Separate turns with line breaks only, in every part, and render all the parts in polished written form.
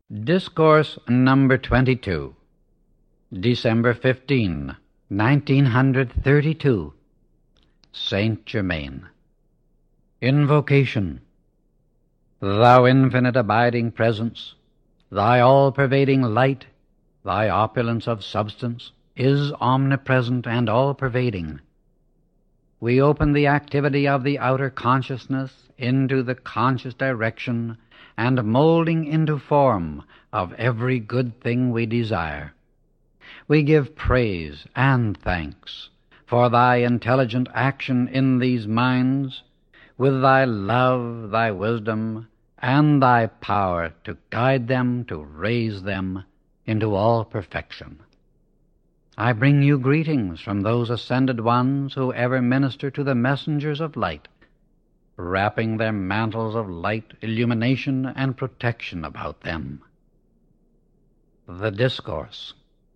Discourse number 22, December 15, 1932, Saint Germain. Invocation. Thou infinite abiding presence, thy all-pervading light, thy opulence of substance, is omnipresent and all-pervading. We open the activity of the outer consciousness into the conscious direction and molding into form of every good thing we desire. We give praise and thanks for thy intelligent action in these minds, with thy love, thy wisdom, and thy power to guide them, to raise them into all perfection. I bring you greetings from those ascended ones who ever minister to the messengers of light, wrapping their mantles of light, illumination, and protection about them. The Discourse.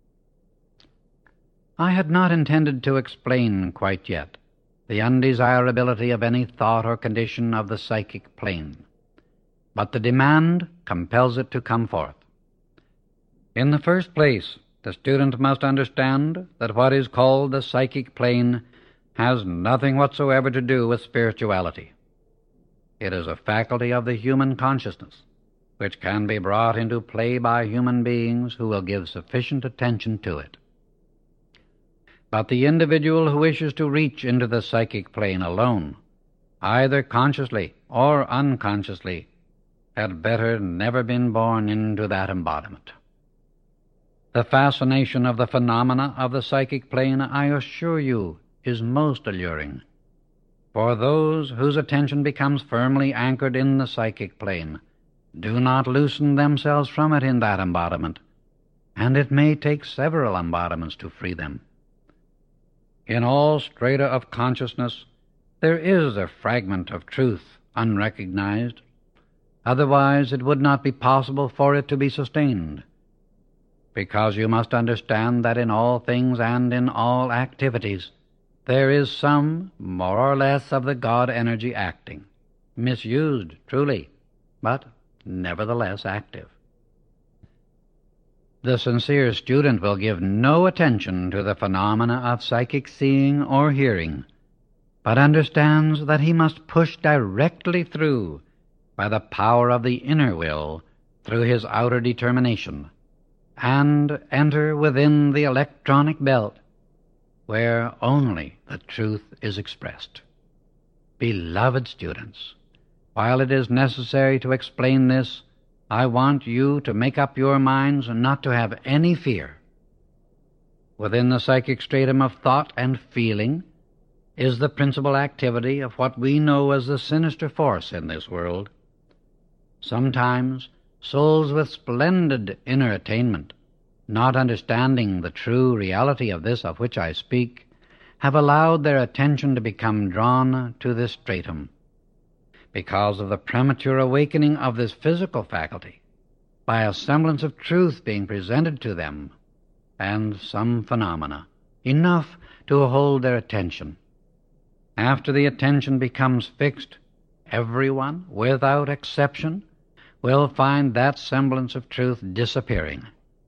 I had not intended to explain quite yet the undesirability of any thought or condition of the psychic plane, but the demand compels it to come forth. In the first place, the student must understand that what is called the psychic plane has nothing whatsoever to do with spirituality. It is a faculty of the human consciousness, which can be brought into play by human beings who will give sufficient attention to it. But the individual who wishes to reach into the psychic plane alone, either consciously or unconsciously, had better never been born into that embodiment. The fascination of the phenomena of the psychic plane, I assure you, is most alluring. For those whose attention becomes firmly anchored in the psychic plane do not loosen themselves from it in that embodiment, and it may take several embodiments to free them. In all strata of consciousness there is a fragment of truth unrecognized. Otherwise it would not be possible for it to be sustained, because you must understand that in all things and in all activities there is some, more or less, of the God energy acting, misused, truly, but nevertheless active. The sincere student will give no attention to the phenomena of psychic seeing or hearing, but understands that he must push directly through by the power of the inner will through his outer determination, and enter within the electronic belt, where only the truth is expressed. Beloved students, while it is necessary to explain this, I want you to make up your minds not to have any fear. Within the psychic stratum of thought and feeling is the principal activity of what we know as the sinister force in this world. Sometimes souls with splendid inner attainment, not understanding the true reality of this of which I speak, have allowed their attention to become drawn to this stratum, because of the premature awakening of this physical faculty, by a semblance of truth being presented to them, and some phenomena, enough to hold their attention. After the attention becomes fixed, everyone, without exception, will find that semblance of truth disappearing.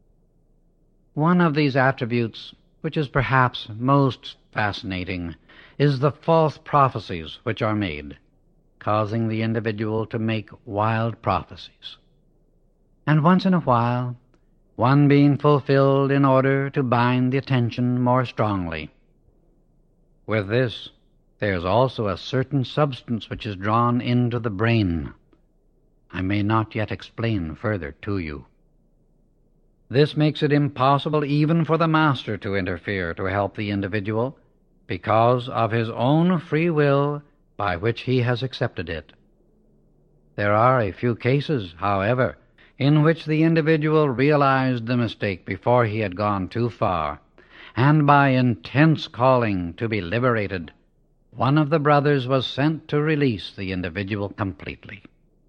One of these attributes, which is perhaps most fascinating, is the false prophecies which are made, causing the individual to make wild prophecies, and once in a while one being fulfilled in order to bind the attention more strongly. With this, there is also a certain substance which is drawn into the brain. I may not yet explain further to you. This makes it impossible even for the master to interfere to help the individual, because of his own free will by which he has accepted it. There are a few cases, however, in which the individual realized the mistake before he had gone too far, and by intense calling to be liberated, one of the brothers was sent to release the individual completely.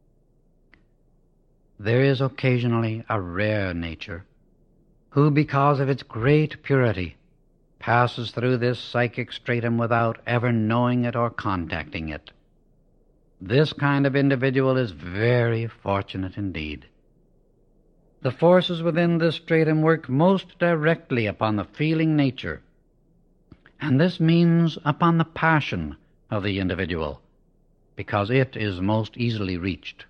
There is occasionally a rare nature who, because of its great purity, passes through this psychic stratum without ever knowing it or contacting it. This kind of individual is very fortunate indeed. The forces within this stratum work most directly upon the feeling nature, and this means upon the passion of the individual, because it is most easily reached.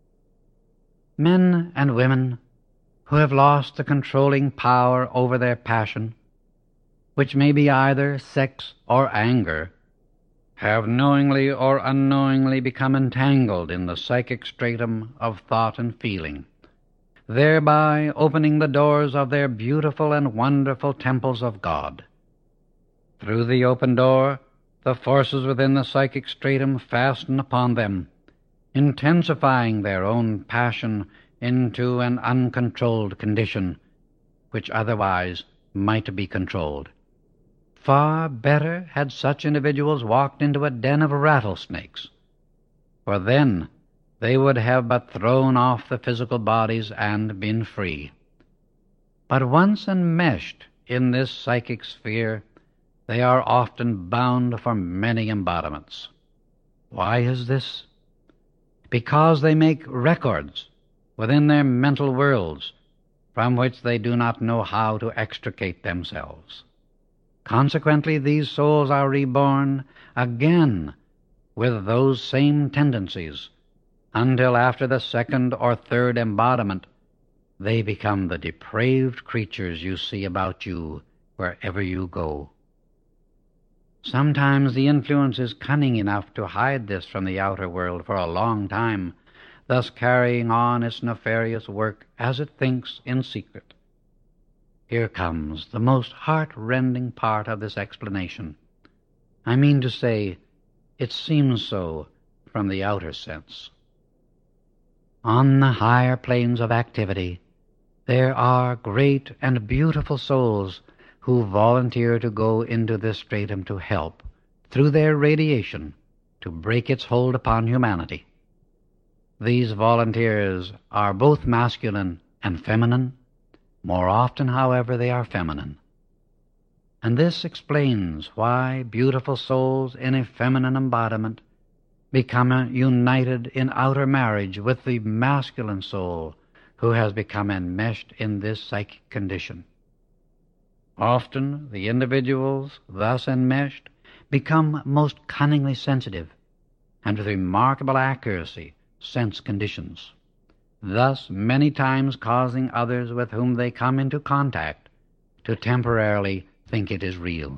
Men and women who have lost the controlling power over their passion, which may be either sex or anger, have knowingly or unknowingly become entangled in the psychic stratum of thought and feeling, thereby opening the doors of their beautiful and wonderful temples of God. Through the open door, the forces within the psychic stratum fasten upon them, intensifying their own passion into an uncontrolled condition, which otherwise might be controlled. Far better had such individuals walked into a den of rattlesnakes, for then they would have but thrown off the physical bodies and been free. But once enmeshed in this psychic sphere, they are often bound for many embodiments. Why is this? Because they make records within their mental worlds from which they do not know how to extricate themselves. Consequently, these souls are reborn again with those same tendencies, until after the second or third embodiment they become the depraved creatures you see about you wherever you go. Sometimes the influence is cunning enough to hide this from the outer world for a long time, thus carrying on its nefarious work as it thinks in secret. Here comes the most heart-rending part of this explanation. I mean to say, it seems so from the outer sense. On the higher planes of activity, there are great and beautiful souls who volunteer to go into this stratum to help, through their radiation, to break its hold upon humanity. These volunteers are both masculine and feminine. More often, however, they are feminine. And this explains why beautiful souls in a feminine embodiment become united in outer marriage with the masculine soul who has become enmeshed in this psychic condition. Often the individuals thus enmeshed become most cunningly sensitive, and with remarkable accuracy sense conditions, thus many times causing others with whom they come into contact to temporarily think it is real.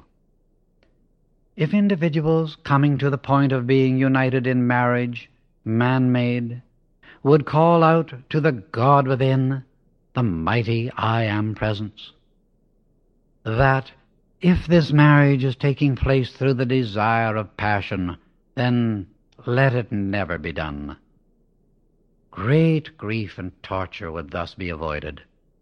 If individuals coming to the point of being united in marriage, man-made, would call out to the God within, the mighty I Am Presence, that if this marriage is taking place through the desire of passion, then let it never be done. Great grief and torture would thus be avoided.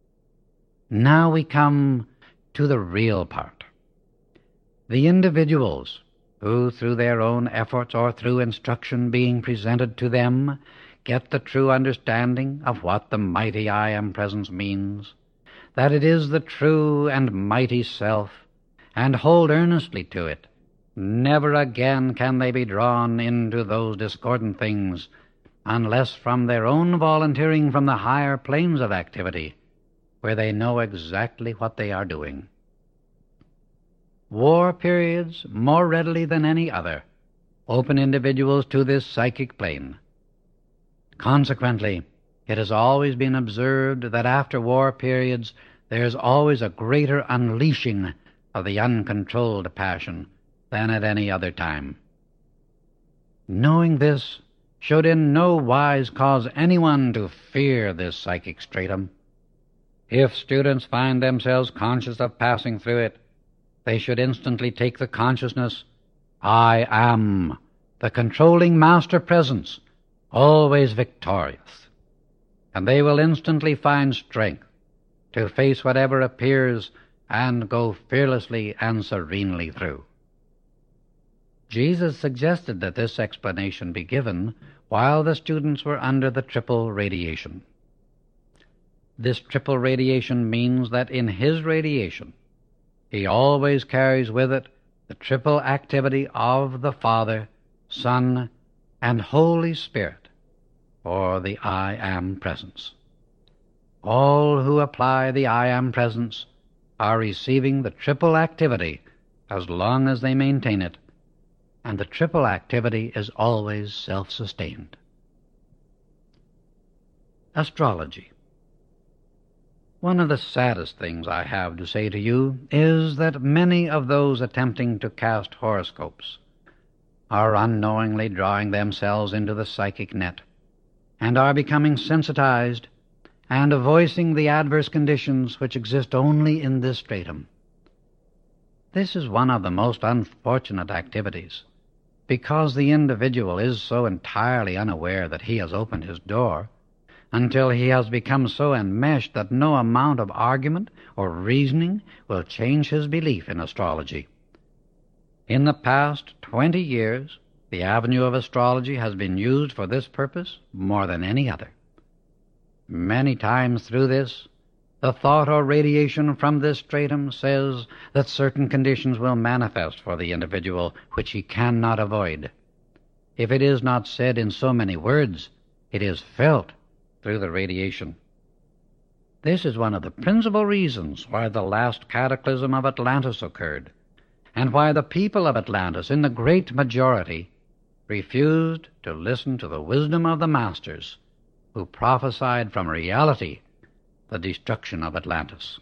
Now we come to the real part. The individuals who, through their own efforts or through instruction being presented to them, get the true understanding of what the mighty I Am Presence means, that it is the true and mighty self, and hold earnestly to it, never again can they be drawn into those discordant things unless from their own volunteering from the higher planes of activity, where they know exactly what they are doing. War periods, more readily than any other, open individuals to this psychic plane. Consequently, it has always been observed that after war periods there is always a greater unleashing of the uncontrolled passion than at any other time. Knowing this should in no wise cause anyone to fear this psychic stratum. If students find themselves conscious of passing through it, they should instantly take the consciousness, I am, the controlling master presence, always victorious, and they will instantly find strength to face whatever appears and go fearlessly and serenely through. Jesus suggested that this explanation be given while the students were under the triple radiation. This triple radiation means that in his radiation, he always carries with it the triple activity of the Father, Son, and Holy Spirit, or the I Am Presence. All who apply the I Am Presence are receiving the triple activity as long as they maintain it, and the triple activity is always self-sustained. Astrology. One of the saddest things I have to say to you is that many of those attempting to cast horoscopes are unknowingly drawing themselves into the psychic net, and are becoming sensitized and voicing the adverse conditions which exist only in this stratum. This is one of the most unfortunate activities, because the individual is so entirely unaware that he has opened his door, until he has become so enmeshed that no amount of argument or reasoning will change his belief in astrology. In the past 20 years, the avenue of astrology has been used for this purpose more than any other. Many times through this, the thought or radiation from this stratum says that certain conditions will manifest for the individual which he cannot avoid. If it is not said in so many words, it is felt through the radiation. This is one of the principal reasons why the last cataclysm of Atlantis occurred, and why the people of Atlantis, in the great majority, refused to listen to the wisdom of the masters, who prophesied from reality the destruction of Atlantis.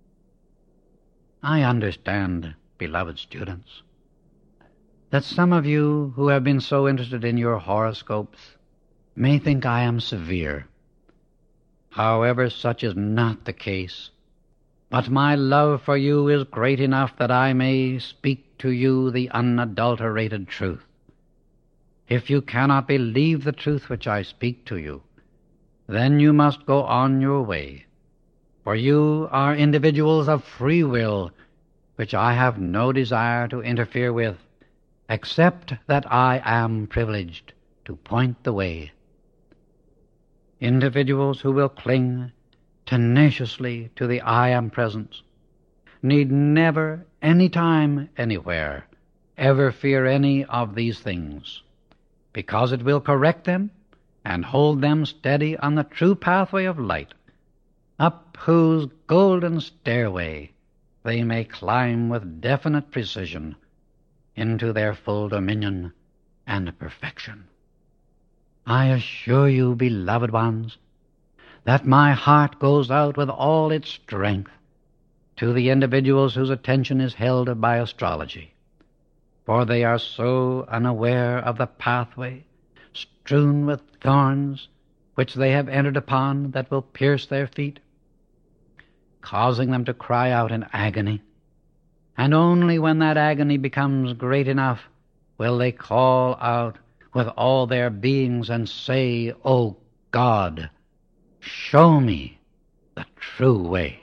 I understand, beloved students, that some of you who have been so interested in your horoscopes may think I am severe. However, such is not the case, but my love for you is great enough that I may speak to you the unadulterated truth. If you cannot believe the truth which I speak to you, then you must go on your way, for you are individuals of free will, which I have no desire to interfere with, except that I am privileged to point the way. Individuals who will cling tenaciously to the I Am Presence need never, any time, anywhere, ever fear any of these things, because it will correct them and hold them steady on the true pathway of light, up whose golden stairway they may climb with definite precision into their full dominion and perfection. I assure you, beloved ones, that my heart goes out with all its strength to the individuals whose attention is held by astrology, for they are so unaware of the pathway strewn with thorns which they have entered upon that will pierce their feet, causing them to cry out in agony, and only when that agony becomes great enough will they call out with all their beings and say, "O God, show me the true way."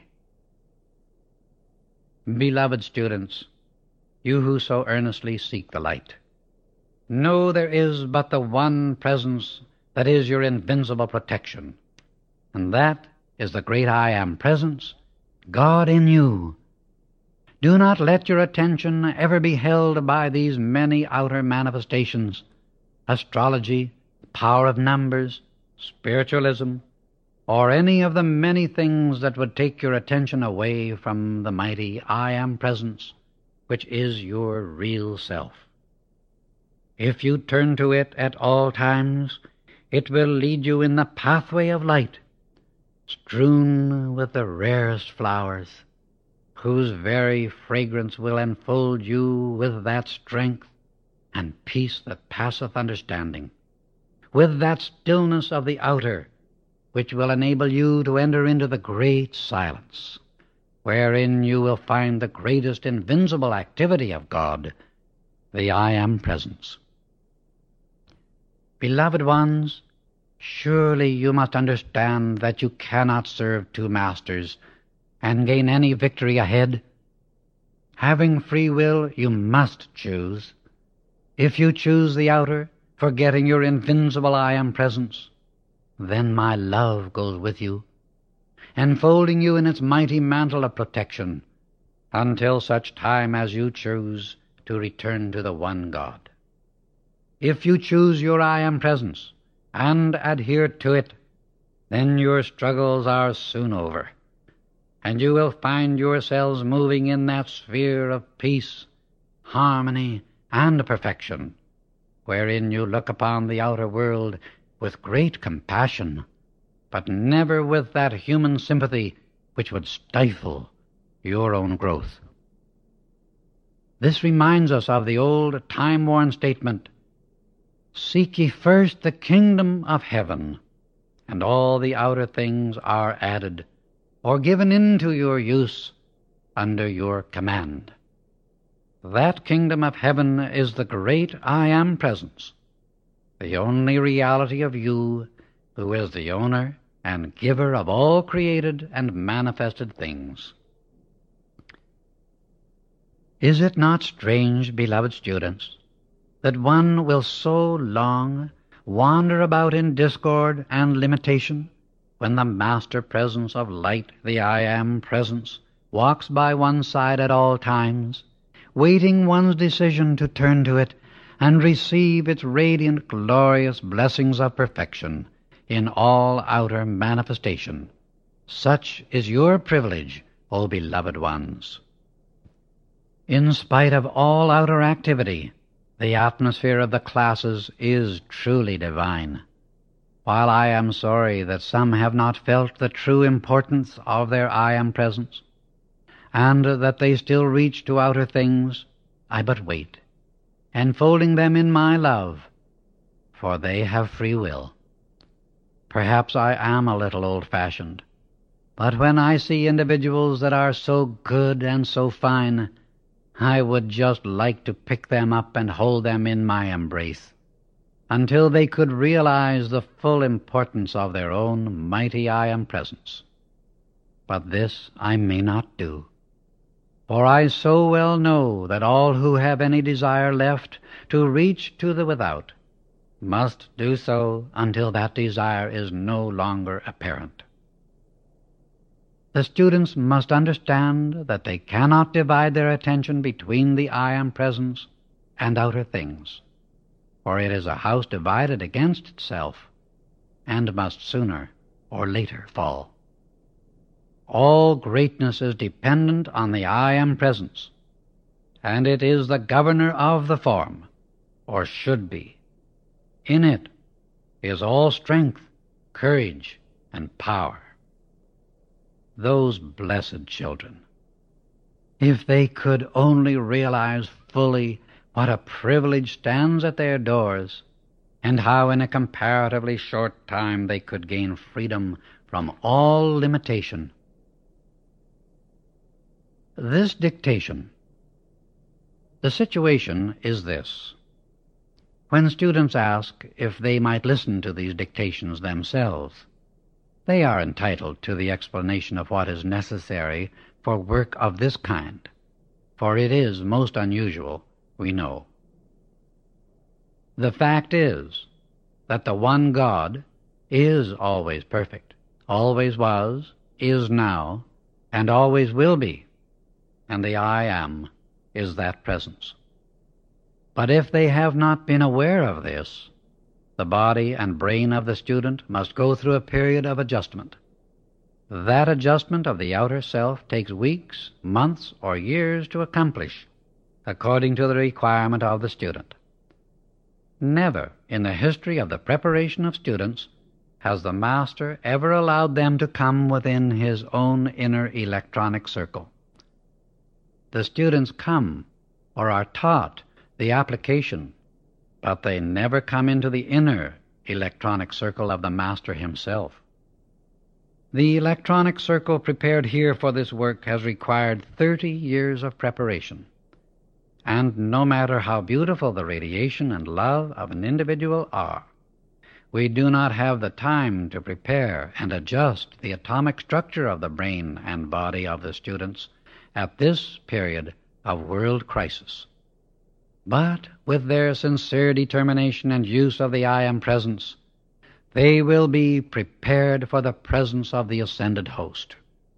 Beloved students, you who so earnestly seek the light, know there is but the one presence that is your invincible protection, and that is the great I Am Presence, God in you. Do not let your attention ever be held by these many outer manifestations, astrology, power of numbers, spiritualism, or any of the many things that would take your attention away from the mighty I Am Presence, which is your real self. If you turn to it at all times, it will lead you in the pathway of light, strewn with the rarest flowers, whose very fragrance will enfold you with that strength and peace that passeth understanding, with that stillness of the outer, which will enable you to enter into the great silence, wherein you will find the greatest invincible activity of God, the I Am Presence. Beloved ones, surely you must understand that you cannot serve two masters and gain any victory ahead. Having free will, you must choose. If you choose the outer, forgetting your invincible I Am Presence, then my love goes with you, enfolding you in its mighty mantle of protection, until such time as you choose to return to the one God. If you choose your I Am Presence and adhere to it, then your struggles are soon over, and you will find yourselves moving in that sphere of peace, harmony, and perfection, wherein you look upon the outer world with great compassion, but never with that human sympathy which would stifle your own growth. This reminds us of the old time-worn statement, "Seek ye first the kingdom of heaven, and all the outer things are added, or given into your use under your command." That kingdom of heaven is the great I Am Presence, the only reality of you, who is the owner and giver of all created and manifested things. Is it not strange, beloved students, that one will so long wander about in discord and limitation when the Master Presence of Light, the I Am Presence, walks by one's side at all times, waiting one's decision to turn to it and receive its radiant, glorious blessings of perfection in all outer manifestation? Such is your privilege, O beloved ones. In spite of all outer activity, the atmosphere of the classes is truly divine. While I am sorry that some have not felt the true importance of their I Am Presence, and that they still reach to outer things, I but wait, enfolding them in my love, for they have free will. Perhaps I am a little old-fashioned, but when I see individuals that are so good and so fine, I would just like to pick them up and hold them in my embrace, until they could realize the full importance of their own mighty I Am Presence. But this I may not do, for I so well know that all who have any desire left to reach to the without must do so until that desire is no longer apparent. The students must understand that they cannot divide their attention between the I Am Presence and outer things, for it is a house divided against itself, and must sooner or later fall. All greatness is dependent on the I Am Presence, and it is the governor of the form, or should be. In it is all strength, courage, and power. Those blessed children, if they could only realize fully what a privilege stands at their doors, and how in a comparatively short time they could gain freedom from all limitation. This dictation. The situation is this. When students ask if they might listen to these dictations themselves, they are entitled to the explanation of what is necessary for work of this kind, for it is most unusual, we know. The fact is that the one God is always perfect, always was, is now, and always will be, and the I Am is that presence. But if they have not been aware of this, the body and brain of the student must go through a period of adjustment. That adjustment of the outer self takes weeks, months, or years to accomplish, according to the requirement of the student. Never in the history of the preparation of students has the Master ever allowed them to come within his own inner electronic circle. The students come, or are taught, the application, but they never come into the inner electronic circle of the Master himself. The electronic circle prepared here for this work has required 30 years of preparation, and no matter how beautiful the radiation and love of an individual are, we do not have the time to prepare and adjust the atomic structure of the brain and body of the students at this period of world crisis. But with their sincere determination and use of the I Am Presence, they will be prepared for the presence of the ascended host.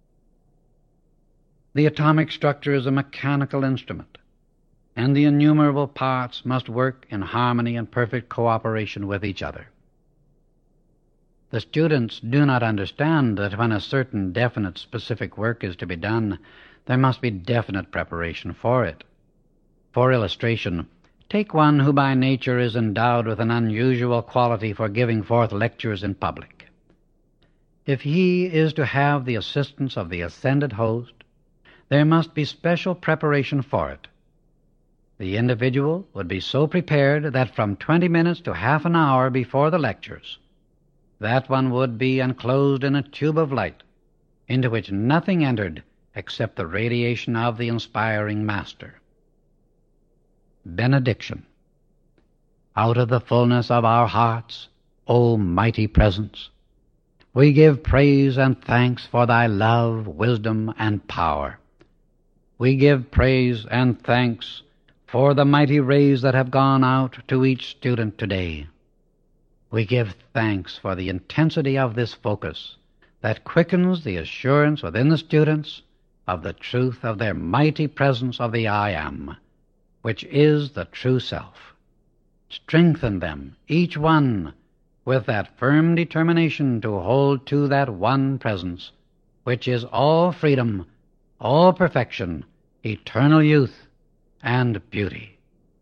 The atomic structure is a mechanical instrument, and the innumerable parts must work in harmony and perfect cooperation with each other. The students do not understand that when a certain definite specific work is to be done, there must be definite preparation for it. For illustration, take one who by nature is endowed with an unusual quality for giving forth lectures in public. If he is to have the assistance of the ascended host, there must be special preparation for it. The individual would be so prepared that from 20 minutes to half an hour before the lectures, that one would be enclosed in a tube of light, into which nothing entered except the radiation of the inspiring Master. Benediction. Out of the fullness of our hearts, O mighty Presence, we give praise and thanks for thy love, wisdom, and power. We give praise and thanks for the mighty rays that have gone out to each student today. We give thanks for the intensity of this focus that quickens the assurance within the students of the truth of their mighty presence of the I Am, which is the true self. Strengthen them, each one, with that firm determination to hold to that one presence, which is all freedom, all perfection, eternal youth, and beauty.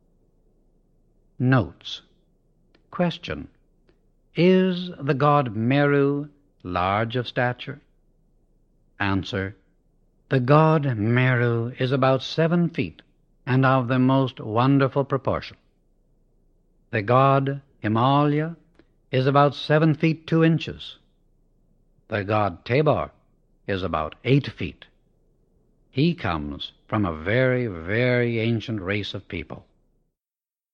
Notes. Question. Is the god Meru large of stature? Answer. The god Meru is about 7 feet and of the most wonderful proportion. The god Himalaya is about 7 feet 2 inches. The god Tabor is about 8 feet. He comes from a very, very ancient race of people.